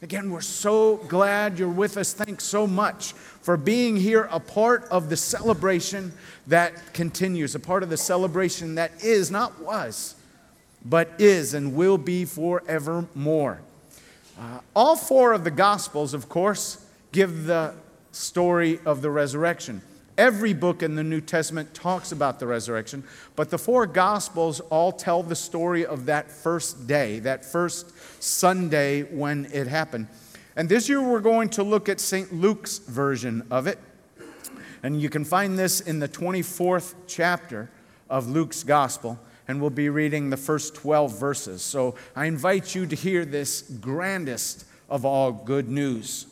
Again, we're so glad you're with us. Thanks so much for being here, a part of the celebration that continues, a part of the celebration that is, not was, but is and will be forevermore. All four of the Gospels, of course, give the story of the resurrection. Every book in the New Testament talks about the resurrection, but the four Gospels all tell the story of that first day, that first Sunday when it happened. And this year we're going to look at St. Luke's version of it. And you can find this in the 24th chapter of Luke's Gospel, and we'll be reading the first 12 verses. So I invite you to hear this grandest of all good news.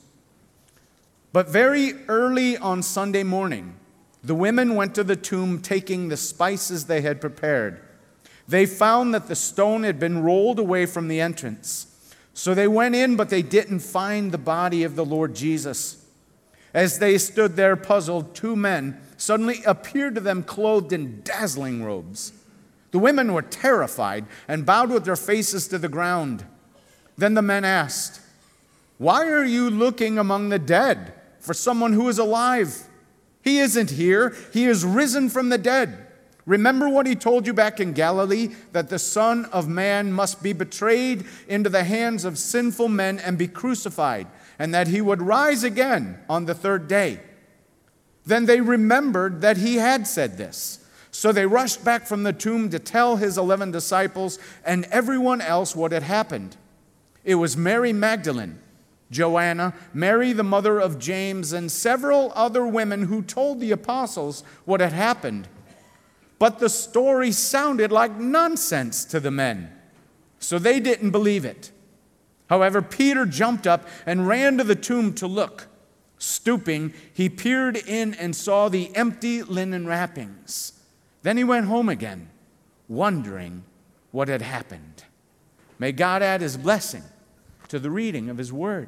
But very early on Sunday morning, the women went to the tomb taking the spices they had prepared. They found that the stone had been rolled away from the entrance. So they went in, but they didn't find the body of the Lord Jesus. As they stood there puzzled, two men suddenly appeared to them clothed in dazzling robes. The women were terrified and bowed with their faces to the ground. Then the men asked, "Why are you looking among the dead for someone who is alive? He isn't here. He is risen from the dead. Remember what he told you back in Galilee, that the Son of Man must be betrayed into the hands of sinful men and be crucified, and that he would rise again on the third day." Then they remembered that he had said this. So they rushed back from the tomb to tell his 11 disciples and everyone else what had happened. It was Mary Magdalene, Joanna, Mary the mother of James, and several other women who told the apostles what had happened. But the story sounded like nonsense to the men, so they didn't believe it. However, Peter jumped up and ran to the tomb to look. Stooping, he peered in and saw the empty linen wrappings. Then he went home again, wondering what had happened. May God add his blessing to the reading of his word.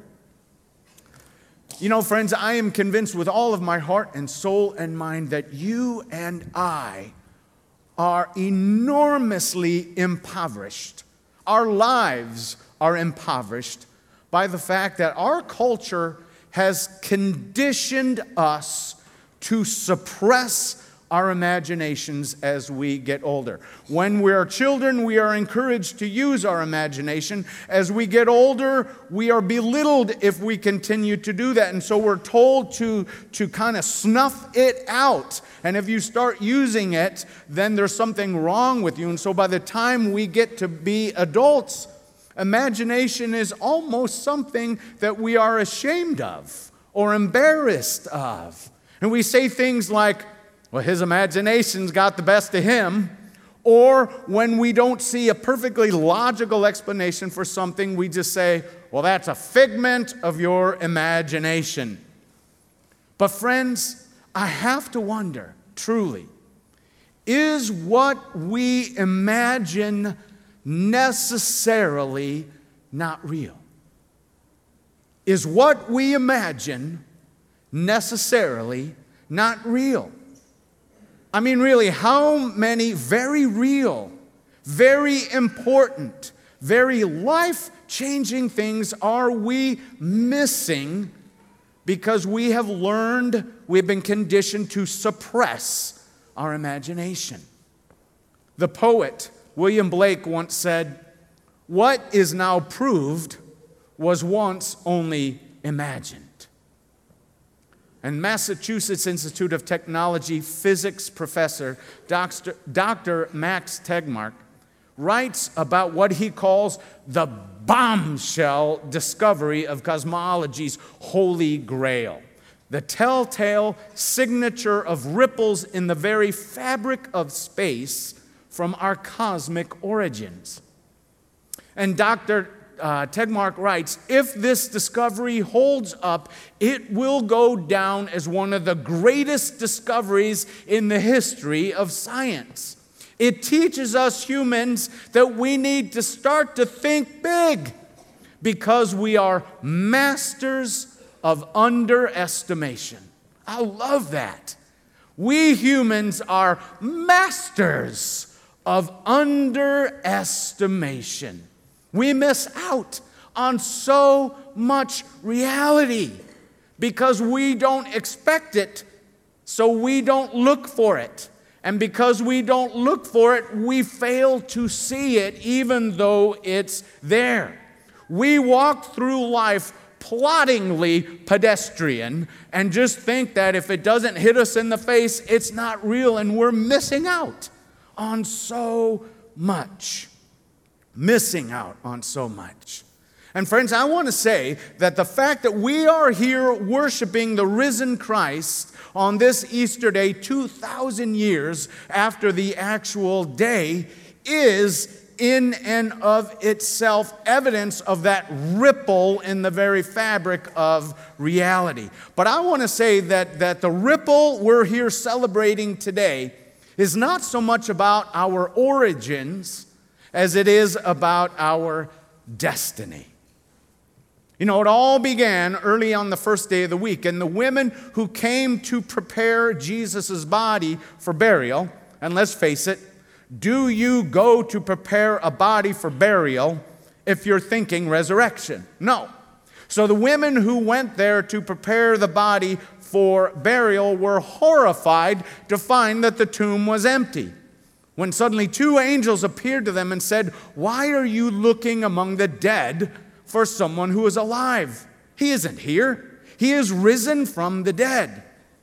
You know, friends, I am convinced with all of my heart and soul and mind that you and I are enormously impoverished. Our lives are impoverished by the fact that our culture has conditioned us to suppress our imaginations as we get older. When we are children, we are encouraged to use our imagination. As we get older, we are belittled if we continue to do that. And so we're told to kind of snuff it out. And if you start using it, then there's something wrong with you. And so by the time we get to be adults, imagination is almost something that we are ashamed of or embarrassed of. And we say things like, well, his imagination's got the best of him. Or when we don't see a perfectly logical explanation for something, we just say, well, that's a figment of your imagination. But friends, I have to wonder, truly, is what we imagine necessarily not real? Is what we imagine necessarily not real? I mean, really, how many very real, very important, very life-changing things are we missing because we have learned, we've been conditioned to suppress our imagination? The poet William Blake once said, "What is now proved was once only imagined." And Massachusetts Institute of Technology physics professor Dr. Max Tegmark writes about what he calls the bombshell discovery of cosmology's holy grail, the telltale signature of ripples in the very fabric of space from our cosmic origins. And Dr. Tegmark writes, if this discovery holds up, it will go down as one of the greatest discoveries in the history of science. It teaches us humans that we need to start to think big because we are masters of underestimation. I love that. We humans are masters of underestimation. We miss out on so much reality because we don't expect it, so we don't look for it. And because we don't look for it, we fail to see it even though it's there. We walk through life ploddingly pedestrian and just think that if it doesn't hit us in the face, it's not real, and we're missing out on so much. Missing out on so much. And friends, I want to say that the fact that we are here worshiping the risen Christ on this Easter day 2,000 years after the actual day is in and of itself evidence of that ripple in the very fabric of reality. But I want to say that the ripple we're here celebrating today is not so much about our origins as it is about our destiny. You know, it all began early on the first day of the week, and the women who came to prepare Jesus' body for burial, and let's face it, do you go to prepare a body for burial if you're thinking resurrection? No. So the women who went there to prepare the body for burial were horrified to find that the tomb was empty. When suddenly two angels appeared to them and said, "Why are you looking among the dead for someone who is alive? He isn't here. He is risen from the dead."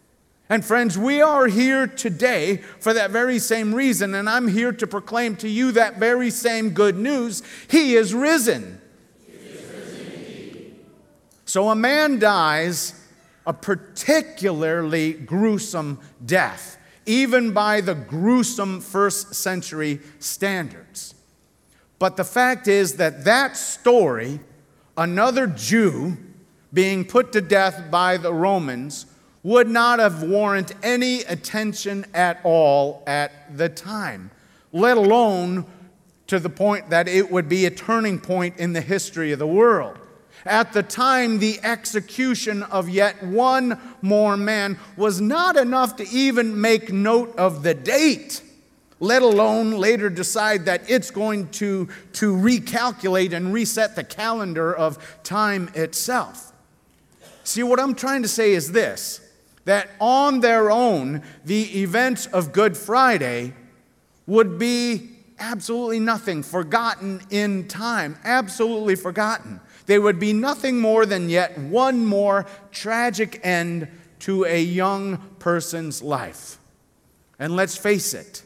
And friends, we are here today for that very same reason, and I'm here to proclaim to you that very same good news. He is risen. He is risen indeed. So a man dies a particularly gruesome death, even by the gruesome first century standards. But the fact is that story, another Jew being put to death by the Romans, would not have warranted any attention at all at the time, let alone to the point that it would be a turning point in the history of the world. At the time, the execution of yet one more man was not enough to even make note of the date, let alone later decide that it's going to recalculate and reset the calendar of time itself. See, what I'm trying to say is this, that on their own, the events of Good Friday would be absolutely nothing, forgotten in time, absolutely forgotten. They would be nothing more than yet one more tragic end to a young person's life. And let's face it,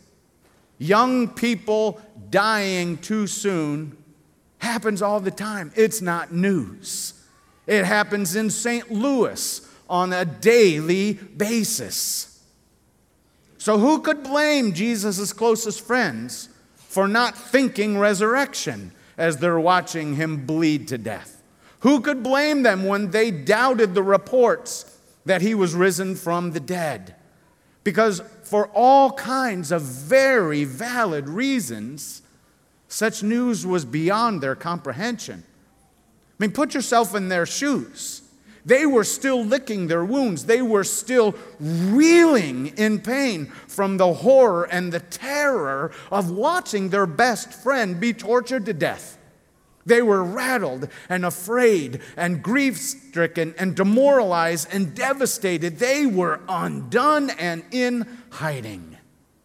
young people dying too soon happens all the time. It's not news. It happens in St. Louis on a daily basis. So who could blame Jesus' closest friends for not thinking resurrection as they're watching him bleed to death? Who could blame them when they doubted the reports that he was risen from the dead? Because for all kinds of very valid reasons, such news was beyond their comprehension. I mean, put yourself in their shoes. They were still licking their wounds. They were still reeling in pain from the horror and the terror of watching their best friend be tortured to death. They were rattled and afraid and grief-stricken and demoralized and devastated. They were undone and in hiding.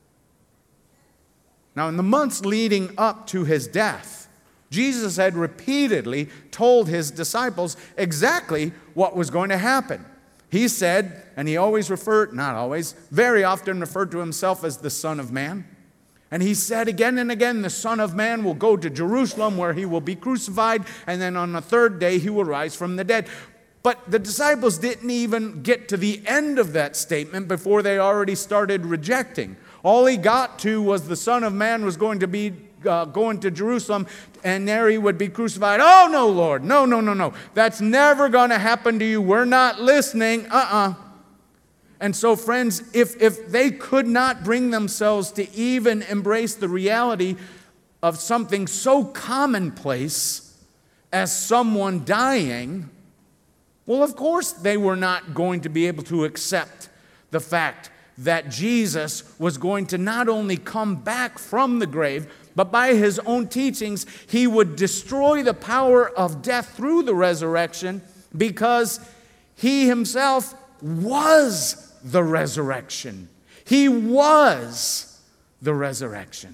Now, in the months leading up to his death, Jesus had repeatedly told his disciples exactly what was going to happen. He said, and he always referred, not always, very often referred to himself as the Son of Man. And he said again and again, the Son of Man will go to Jerusalem where he will be crucified, and then on the third day he will rise from the dead. But the disciples didn't even get to the end of that statement before they already started rejecting. All he got to was the Son of Man was going to be going to Jerusalem, and there he would be crucified. Oh, no, Lord. No. That's never going to happen to you. We're not listening. And so, friends, if they could not bring themselves to even embrace the reality of something so commonplace as someone dying, well, of course they were not going to be able to accept the fact that Jesus was going to not only come back from the grave, but by his own teachings, he would destroy the power of death through the resurrection, because he himself was the resurrection. He was the resurrection.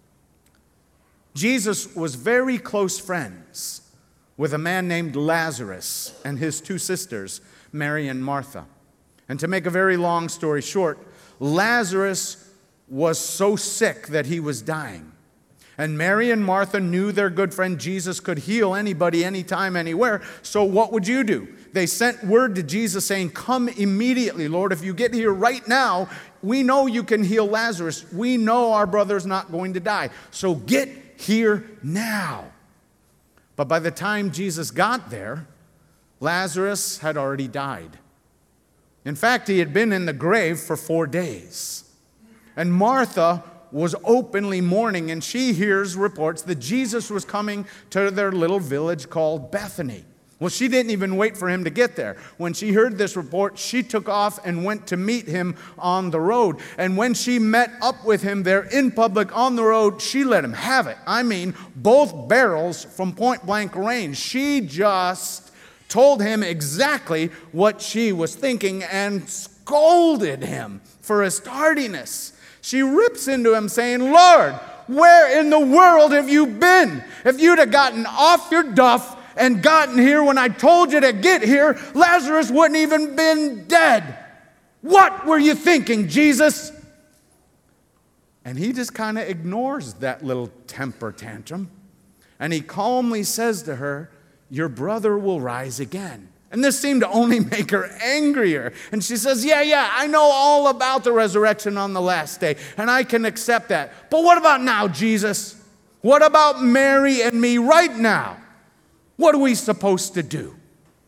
Jesus was very close friends with a man named Lazarus and his two sisters, Mary and Martha. And to make a very long story short, Lazarus was so sick that he was dying. And Mary and Martha knew their good friend Jesus could heal anybody, anytime, anywhere. So what would you do? They sent word to Jesus saying, "Come immediately, Lord. If you get here right now, we know you can heal Lazarus. We know our brother's not going to die. So get here now." But by the time Jesus got there, Lazarus had already died. In fact, he had been in the grave for 4 days. And Martha was openly mourning, and she hears reports that Jesus was coming to their little village called Bethany. Well, she didn't even wait for him to get there. When she heard this report, she took off and went to meet him on the road. And when she met up with him there in public on the road, she let him have it. I mean, both barrels from point blank range. She just told him exactly what she was thinking and scolded him for his tardiness. She rips into him saying, "Lord, where in the world have you been? If you'd have gotten off your duff and gotten here when I told you to get here, Lazarus wouldn't even been dead. What were you thinking, Jesus?" And he just kind of ignores that little temper tantrum. And he calmly says to her, "Your brother will rise again." And this seemed to only make her angrier. And she says, yeah, I know all about the resurrection on the last day, and I can accept that. But what about now, Jesus? What about Mary and me right now? What are we supposed to do?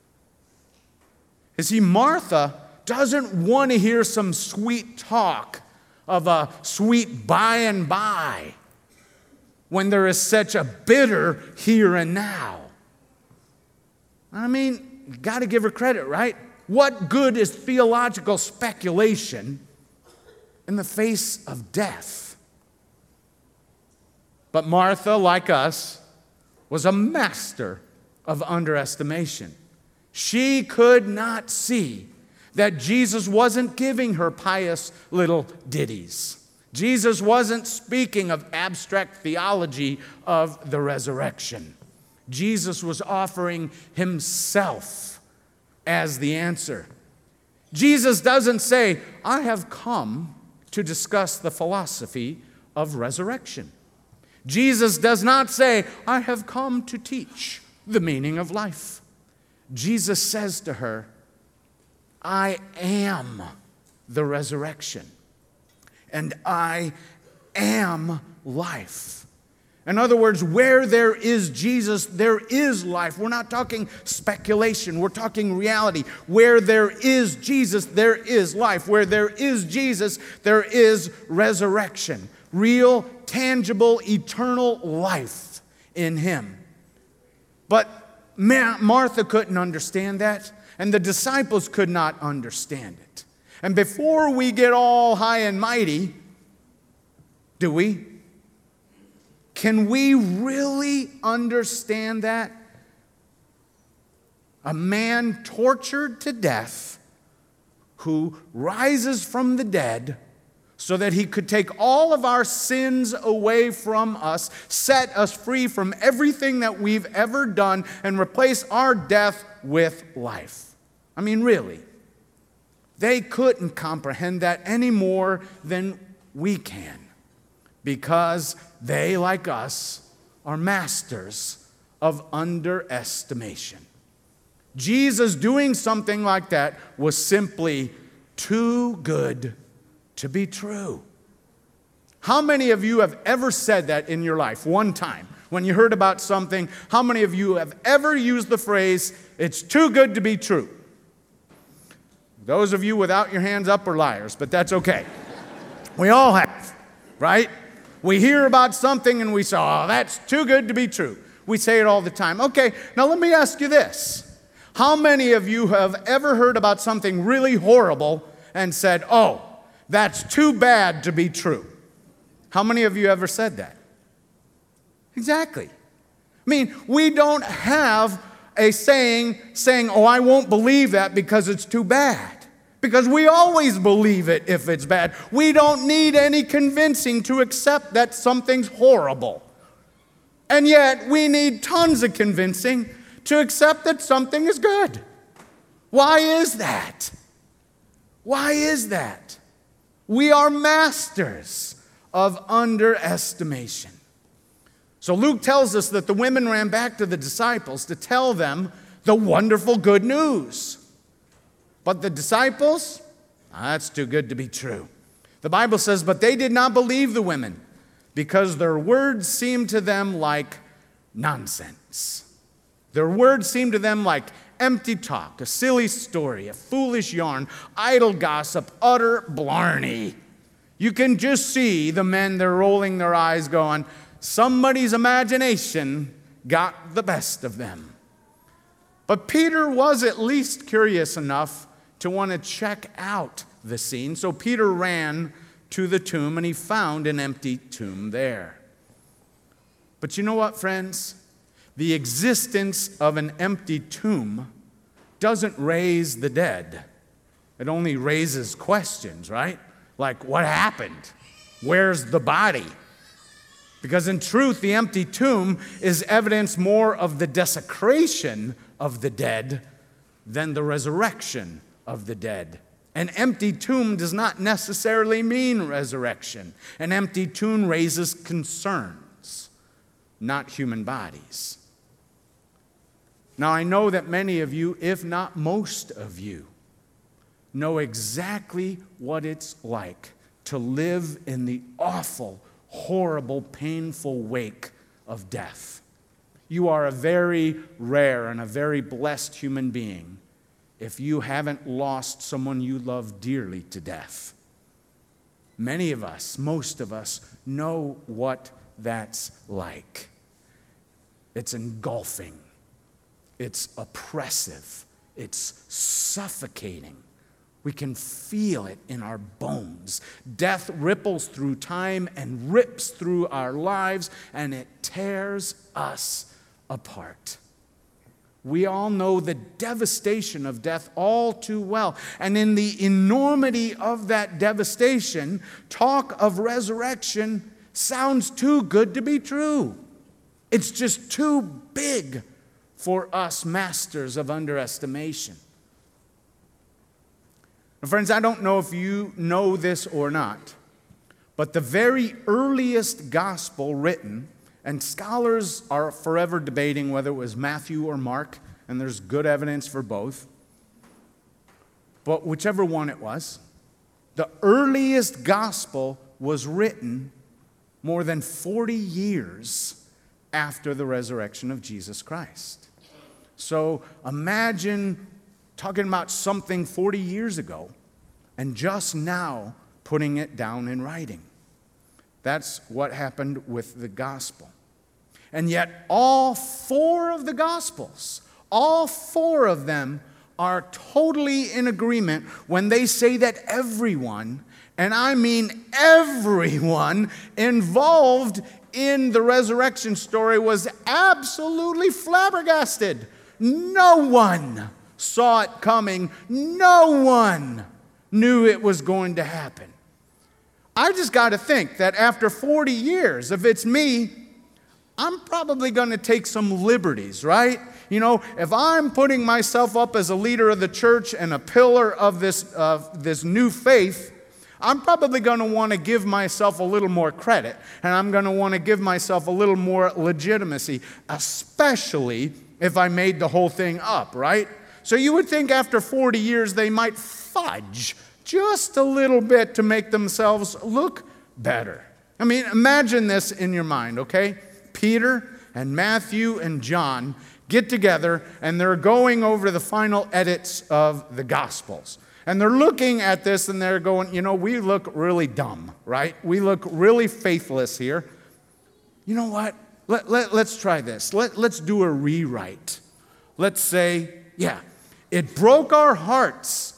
You see, Martha doesn't want to hear some sweet talk of a sweet by and by when there is such a bitter here and now. I mean, you got to give her credit, right? What good is theological speculation in the face of death? But Martha, like us, was a master of underestimation. She could not see that Jesus wasn't giving her pious little ditties. Jesus wasn't speaking of abstract theology of the resurrection. Jesus was offering himself as the answer. Jesus doesn't say, "I have come to discuss the philosophy of resurrection." Jesus does not say, "I have come to teach the meaning of life." Jesus says to her, "I am the resurrection, and I am life." In other words, where there is Jesus, there is life. We're not talking speculation. We're talking reality. Where there is Jesus, there is life. Where there is Jesus, there is resurrection. Real, tangible, eternal life in him. But Martha couldn't understand that, and the disciples could not understand it. And before we get all high and mighty, do we? Can we really understand that? A man tortured to death who rises from the dead so that he could take all of our sins away from us, set us free from everything that we've ever done, and replace our death with life. I mean, really. They couldn't comprehend that any more than we can, because they, like us, are masters of underestimation. Jesus doing something like that was simply too good to be true. How many of you have ever said that in your life one time? When you heard about something, how many of you have ever used the phrase, "It's too good to be true"? Those of you without your hands up are liars, but that's okay. We all have, right? We hear about something and we say, "Oh, that's too good to be true." We say it all the time. Okay, now let me ask you this. How many of you have ever heard about something really horrible and said, "Oh, that's too bad to be true. How many of you ever said that? Exactly. I mean, we don't have a saying, oh, I won't believe that because it's too bad. Because we always believe it if it's bad. We don't need any convincing to accept that something's horrible. And yet, we need tons of convincing to accept that something is good. Why is that? Why is that? We are masters of underestimation. So Luke tells us that the women ran back to the disciples to tell them the wonderful good news. But the disciples, that's too good to be true. The Bible says, but they did not believe the women because their words seemed to them like nonsense. Their words seemed to them like empty talk, a silly story, a foolish yarn, idle gossip, utter blarney. You can just see the men, they're rolling their eyes going, somebody's imagination got the best of them. But Peter was at least curious enough to want to check out the scene. So Peter ran to the tomb and he found an empty tomb there. But you know what, friends? The existence of an empty tomb doesn't raise the dead. It only raises questions, right? Like, what happened? Where's the body? Because in truth, the empty tomb is evidence more of the desecration of the dead than the resurrection of the dead. An empty tomb does not necessarily mean resurrection. An empty tomb raises concerns, not human bodies. Now, I know that many of you, if not most of you, know exactly what it's like to live in the awful, horrible, painful wake of death. You are a very rare and a very blessed human being if you haven't lost someone you love dearly to death. Many of us, most of us, know what that's like. It's engulfing. It's oppressive. It's suffocating. We can feel it in our bones. Death ripples through time and rips through our lives, and it tears us apart. We all know the devastation of death all too well. And in the enormity of that devastation, talk of resurrection sounds too good to be true. It's just too big for us masters of underestimation. Now, friends, I don't know if you know this or not, but the very earliest gospel written, and scholars are forever debating whether it was Matthew or Mark, and there's good evidence for both, but whichever one it was, the earliest gospel was written more than 40 years after the resurrection of Jesus Christ. So imagine talking about something 40 years ago and just now putting it down in writing. That's what happened with the gospel. And yet all four of the gospels, all four of them are totally in agreement when they say that everyone, and I mean everyone, involved in the resurrection story was absolutely flabbergasted. No one saw it coming. No one knew it was going to happen. I just got to think that after 40 years, if it's me, I'm probably going to take some liberties, right? You know, if I'm putting myself up as a leader of the church and a pillar of this new faith, I'm probably going to want to give myself a little more credit, and I'm going to want to give myself a little more legitimacy, especially if I made the whole thing up, right? So you would think after 40 years they might fudge just a little bit to make themselves look better. I mean, imagine this in your mind, okay? Peter and Matthew and John get together and they're going over the final edits of the Gospels. And they're looking at this and they're going, you know, we look really dumb, right? We look really faithless here. You know what? Let's try this. Let's do a rewrite. Let's say, yeah, it broke our hearts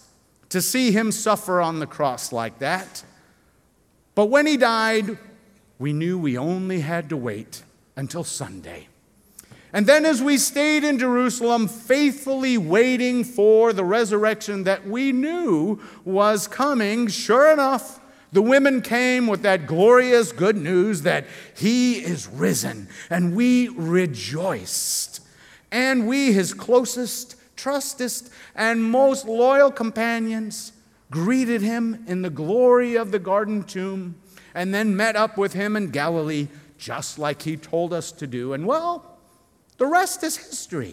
to see him suffer on the cross like that. But when he died, we knew we only had to wait until Sunday. And then as we stayed in Jerusalem, faithfully waiting for the resurrection that we knew was coming, sure enough, the women came with that glorious good news that he is risen, and we rejoiced. And we, his closest, trustest, and most loyal companions, greeted him in the glory of the garden tomb, and then met up with him in Galilee, just like he told us to do. And well, the rest is history.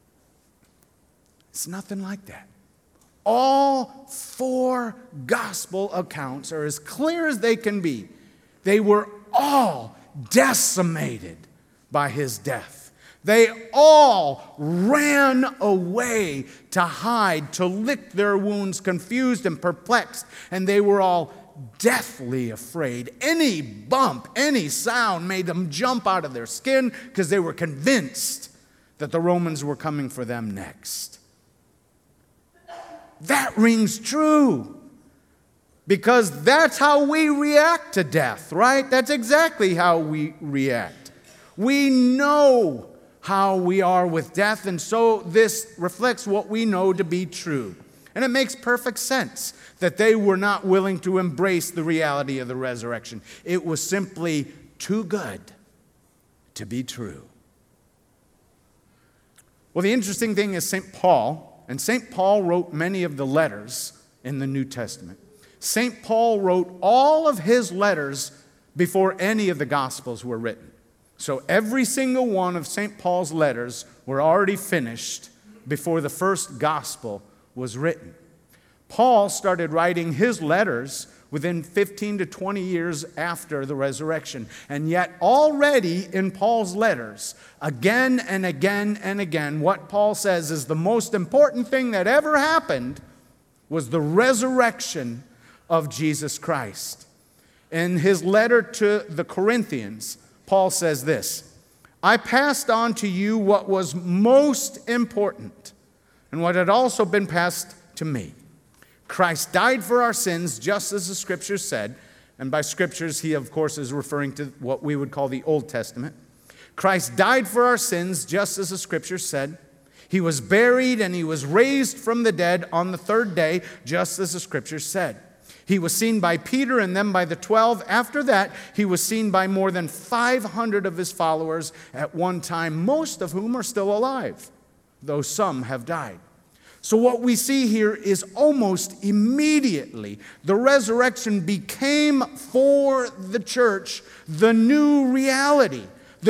It's nothing like that. All 4 gospel accounts are as clear as they can be. They were all decimated by his death. They all ran away to hide, to lick their wounds, confused and perplexed, and they were all deathly afraid. Any bump, any sound made them jump out of their skin because they were convinced that the Romans were coming for them next. That rings true because that's how we react to death, right? That's exactly how we react. We know how we are with death, and so this reflects what we know to be true. And it makes perfect sense that they were not willing to embrace the reality of the resurrection. It was simply too good to be true. Well, the interesting thing is St. Paul, and St. Paul wrote many of the letters in the New Testament. St. Paul wrote all of his letters before any of the Gospels were written. So every single one of St. Paul's letters were already finished before the first Gospel was written. Paul started writing his letters within 15 to 20 years after the resurrection. And yet already in Paul's letters, again and again and again, what Paul says is the most important thing that ever happened was the resurrection of Jesus Christ. In his letter to the Corinthians, Paul says this, "I passed on to you what was most important and what had also been passed to me. Christ died for our sins, just as the Scriptures said." And by Scriptures, he, of course, is referring to what we would call the Old Testament. "Christ died for our sins, just as the Scriptures said. He was buried and he was raised from the dead on the 3rd day, just as the Scriptures said. He was seen by Peter and then by the 12. After that, he was seen by more than 500 of his followers at one time, most of whom are still alive, though some have died." So what we see here is almost immediately the resurrection became for the church the new reality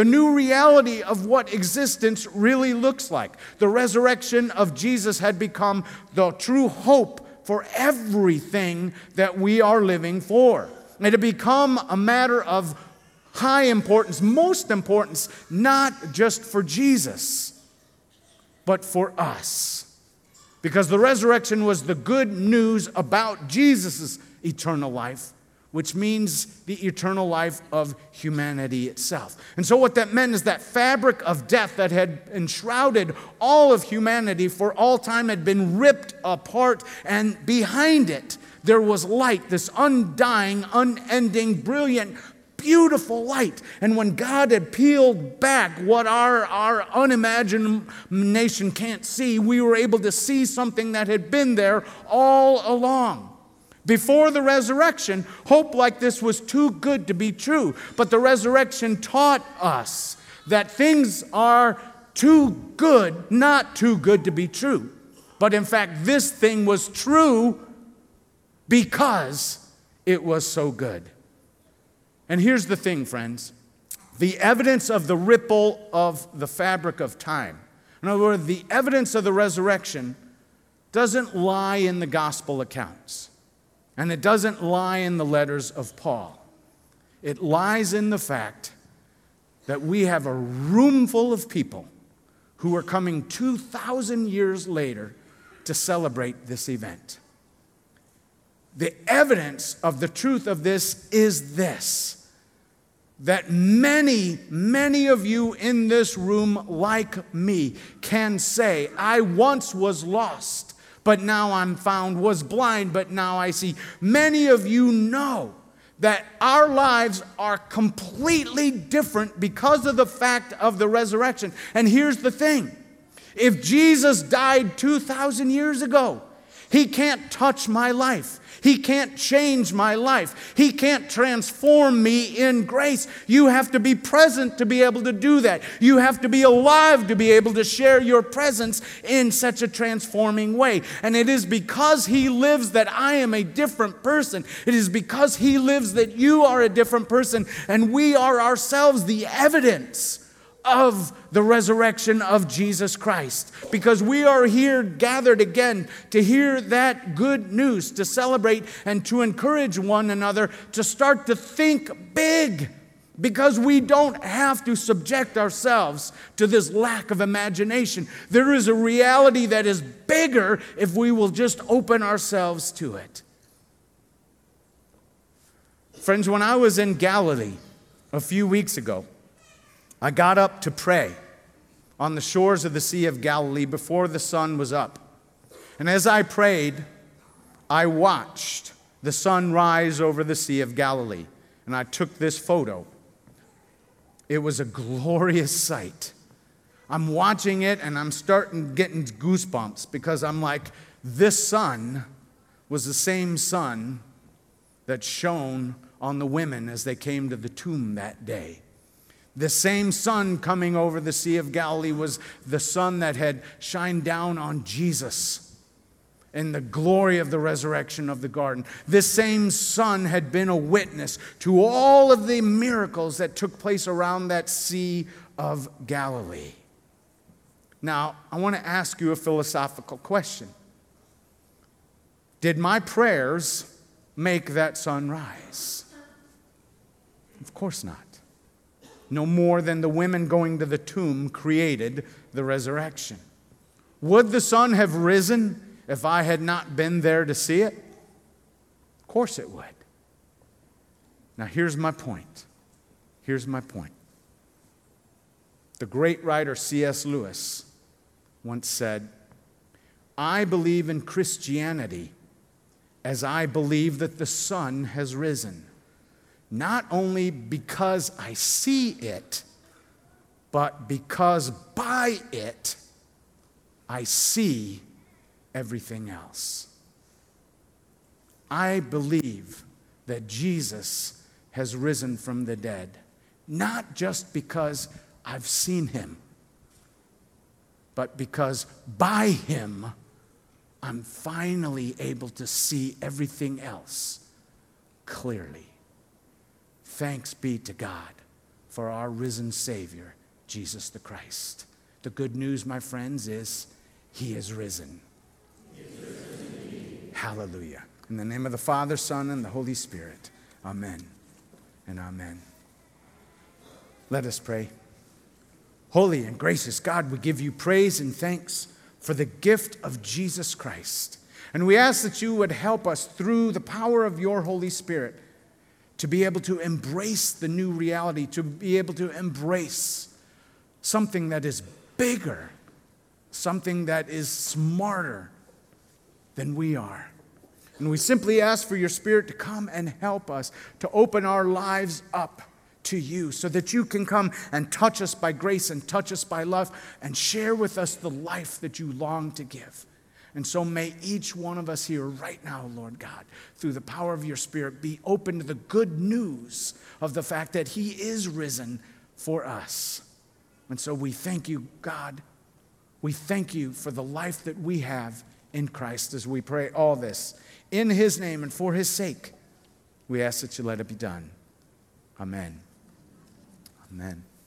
of what existence really looks like. The resurrection of Jesus had become the true hope for everything that we are living for. It had become a matter of high importance, most importance, not just for Jesus, but for us. Because the resurrection was the good news about Jesus' eternal life, which means the eternal life of humanity itself. And so what that meant is that fabric of death that had enshrouded all of humanity for all time had been ripped apart, and behind it there was light, this undying, unending, brilliant, beautiful light. And when God had peeled back what our unimagination can't see, we were able to see something that had been there all along. Before the resurrection, hope like this was too good to be true. But the resurrection taught us that things are too good, not too good to be true. But in fact, this thing was true because it was so good. And here's the thing, friends. The evidence of the ripple of the fabric of time, in other words, the evidence of the resurrection, doesn't lie in the gospel accounts. And it doesn't lie in the letters of Paul. It lies in the fact that we have a room full of people who are coming 2,000 years later to celebrate this event. The evidence of the truth of this is this, that many, many of you in this room, like me, can say, "I once was lost, but now I'm found, was blind, but now I see. Many of you know that our lives are completely different because of the fact of the resurrection. And here's the thing. If Jesus died 2,000 years ago, He can't touch my life. He can't change my life. He can't transform me in grace. You have to be present to be able to do that. You have to be alive to be able to share your presence in such a transforming way. And it is because He lives that I am a different person. It is because He lives that you are a different person. And we are ourselves the evidence of the resurrection of Jesus Christ. Because we are here gathered again to hear that good news, to celebrate and to encourage one another to start to think big. Because we don't have to subject ourselves to this lack of imagination. There is a reality that is bigger if we will just open ourselves to it. Friends, when I was in Galilee a few weeks ago, I got up to pray on the shores of the Sea of Galilee before the sun was up. And as I prayed, I watched the sun rise over the Sea of Galilee. And I took this photo. It was a glorious sight. I'm watching it and I'm starting getting goosebumps because I'm like, this sun was the same sun that shone on the women as they came to the tomb that day. The same sun coming over the Sea of Galilee was the sun that had shined down on Jesus in the glory of the resurrection of the garden. This same sun had been a witness to all of the miracles that took place around that Sea of Galilee. Now, I want to ask you a philosophical question. Did my prayers make that sun rise? Of course not. No more than the women going to the tomb created the resurrection. Would the sun have risen if I had not been there to see it? Of course it would. Now here's my point. Here's my point. The great writer C.S. Lewis once said, I believe in Christianity as I believe that the sun has risen. Not only because I see it, but because by it I see everything else. I believe that Jesus has risen from the dead, not just because I've seen Him, but because by Him I'm finally able to see everything else clearly. Thanks be to God for our risen Savior, Jesus the Christ. The good news, my friends, is He is risen. He is risen. Hallelujah. In the name of the Father, Son, and the Holy Spirit. Amen and amen. Let us pray. Holy and gracious God, we give you praise and thanks for the gift of Jesus Christ. And we ask that you would help us through the power of your Holy Spirit to be able to embrace the new reality, to be able to embrace something that is bigger, something that is smarter than we are. And we simply ask for your Spirit to come and help us to open our lives up to you so that you can come and touch us by grace and touch us by love and share with us the life that you long to give. And so may each one of us here right now, Lord God, through the power of your Spirit, be open to the good news of the fact that He is risen for us. And so we thank you, God. We thank you for the life that we have in Christ as we pray all this. In His name and for His sake, we ask that you let it be done. Amen. Amen.